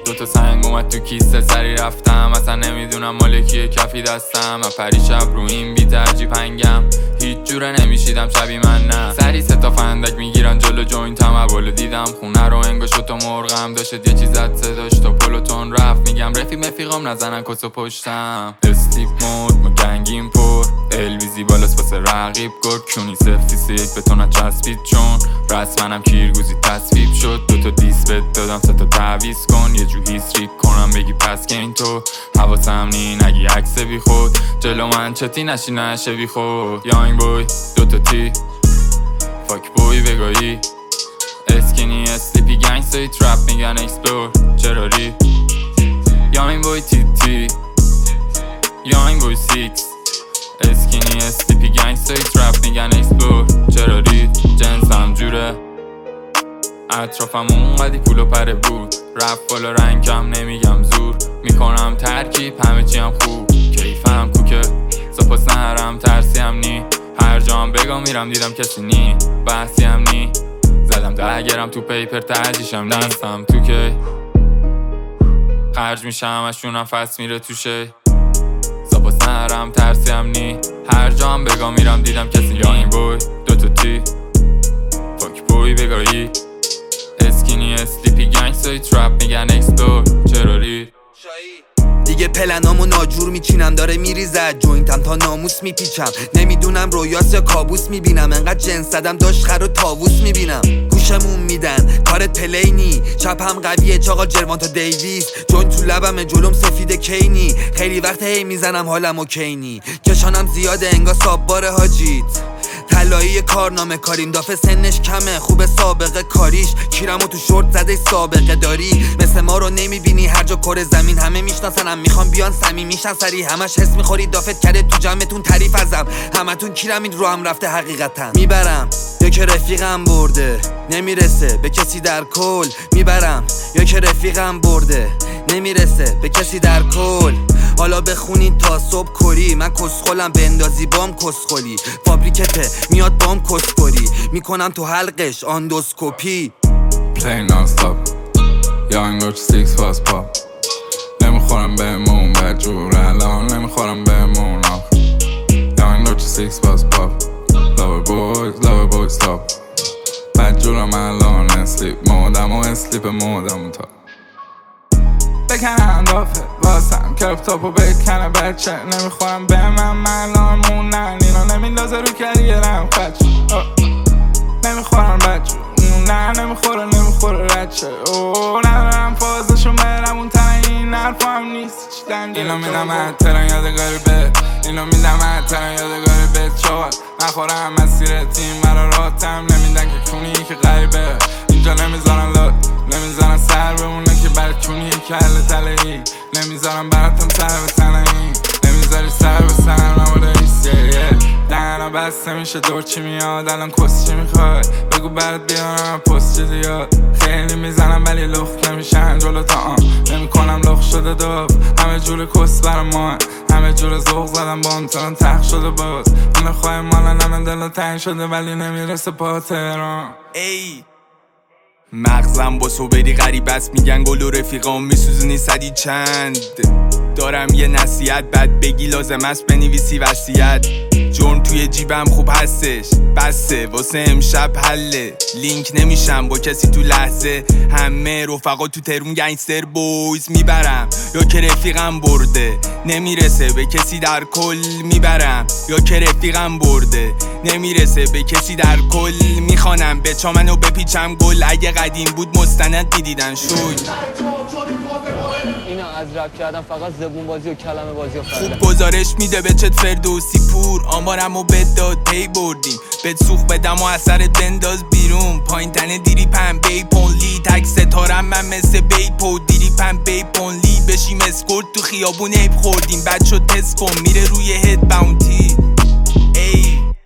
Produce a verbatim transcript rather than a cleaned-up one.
دوتا سنگ اومد تو کیسه سری رفتم، اصلا نمیدونم مالکیه کفی دستم. من پری شب رو این بی ترجیب هنگم، هیچ جوره نمیشیدم شبی من نه. سری سه تا فندک میگیرن جلو جوینتم، اولو دیدم خونه رو انگار شد و مرغم داشت یه چیز زد صداش تا پلوتون رفت. میگم رفیق مفیقام نزنن کسو پشتم. استیپ مود ما گنگیم پر الویزی بالاست واسه رقیب گرد کونی سفتی سیک به تو نچسبید چون رسمنم کیرگوزی تصویب شد. دوتا دیس بد دادم سه تا تعویز کن یه جو هیستریک کنم بگی پس که این تو حواسم نی نگی عکس بی خود جلو من چتی نشی نشه بی خود. یانگ بوی دوتا تی فاک بوی بگاهی اسکینی اسلیپی گنگستری ترپ میگن اکسپلور چرا ری. یانگ بوی تی تی یانگ بوی سیکس اسکینی اسلیپی گنگستری ترپ میگن اکسپلور چرا ری. جنسم جوره اطرافم اونقدی پول و پره بود، رفت بالا رنگم نمیگم زور میکنم ترکیب همه چی هم خوب کیفم کوکه سپاس نهرم ترسی هم نی هر جام بگم میرم دیدم کسی نی بحثی هم نی زدم دهگرم تو پیپر تهجیشم دستم تو که خرج میشم اشونم فست میره توشه سپاس نهرم ترسی هم نی هر جام بگم میرم دیدم کسی نی. یانگ بوی دوتا تی فاک بوی بگاهی اسکینی اسلیپی گنگستری ترپ میگن اکسپلور چرا ری. دیگه پلنامو ناجور میچینم داره میریزد جوینتم تا ناموس میپیچم نمیدونم رویاس یا کابوس میبینم انقدر جنس زدم داشت خر و تاووس میبینم گوشمون میدن کارت پلینی چپم قویه چاقا جروانتا دیویس جوین تو لبم جلوم سفید کینی خیلی وقت هی میزنم حالم اوکینی کشانم زیاده انگار ساببار حاجیت طلایی کارنامه کاریم دافه سنش کمه خوبه سابقه کاریش کیرمو تو شورت زده سابقه داری مثل ما رو نمیبینی هر جا کره زمین همه میشناسنم میخوام بیان صمیمیشن سری همش حس میخوری دافت کرده تو جمعتون تعریف ازم همتون کیرم این رو هم رفته حقیقتا میبرم یا که رفیقم برده نمیرسه به کسی در کل میبرم یا که رفیقم برده نمیرسه به کسی در کل حالا بخونید تا صبح کری من کسخولم بندازی بام کسخولی فابریکته میاد بام کسکوری میکنم تو حلقش آندوسکوپی Play non-stop یانگ بوی سیکس فاست پاپ نمیخورم بهمون بدجور الان نمیخورم بهمون آخ یانگ بوی سیکس فاست پاپ Lover boys, lover boys stop بدجورم الان اسلیپ مودم و اسلیپ مودم تا بکنم دافه واسم کرپ تاپو بکنه بچه نمیخورم به من ملان مونن اینا نمیندازه رو کریرم خچ نمیخورم بچه نه نمیخوره نمیخوره رچه اوه ندارم فازشون برم اون تنه این حرفا هم نیست چی دنگه اینو میدم اتران یادگاری به اینو میدم اتران یادگاری به چوال نخورم مسیر تیم برا راتم نمیدن که کونی که غریبه اینجا نمیذارن لط نمیذارن سر بمونه که برکونی کل تلهی نمیذارن براتم سر به تنهی نمیذاری سر به سر نماده ایسیه دهنم بسته میشه دور چی میاد الان کس چی میخوای بگو برات بیارم پست چی زیاد خیلی میزنم ولی لخ نمیشن جلو تا آن نمیکنم لخ شده داف همه جور کس برا ما همه جور ذوق زدم با امتحان تخ شده باز اون خواهی مالا همه دل تنگ شده ولی نمیرسه پا تهران ای مغزم با صوبری غریب است میگن گل و رفیقام میسوزونی صدی چند دارم یه نصیحت بد بگی لازم است بنویسی وصیت جرم توی جیبم خوب هستش بسه واسه امشب حله لینک نمیشم با کسی تو لحظه همه رفقا تو ترون گنگستر بویز میبرم یا که رفیقم برده نمیرسه به کسی در کل میبرم یا که رفیقم برده نمیرسه به کسی در کل میخوانم به چامنو بپیچم گل اگه قدیم بود مستند میدیدن شوی اینا از رپ کردن فقط زبون بازی و کلمه بازی و خوب گزارش میده به چت فردوسی پور آمارمو بداد پی بردیم بهت سوخ بدم و اثرت بنداز بیرون پایین تنه دیری پن بی پونلی تک ستارم من مثل بی پو دیری پن بی پونلی بشیم اسکورت تو خیابون ایب خوردیم بد شد تست کن میره روی هد باونتی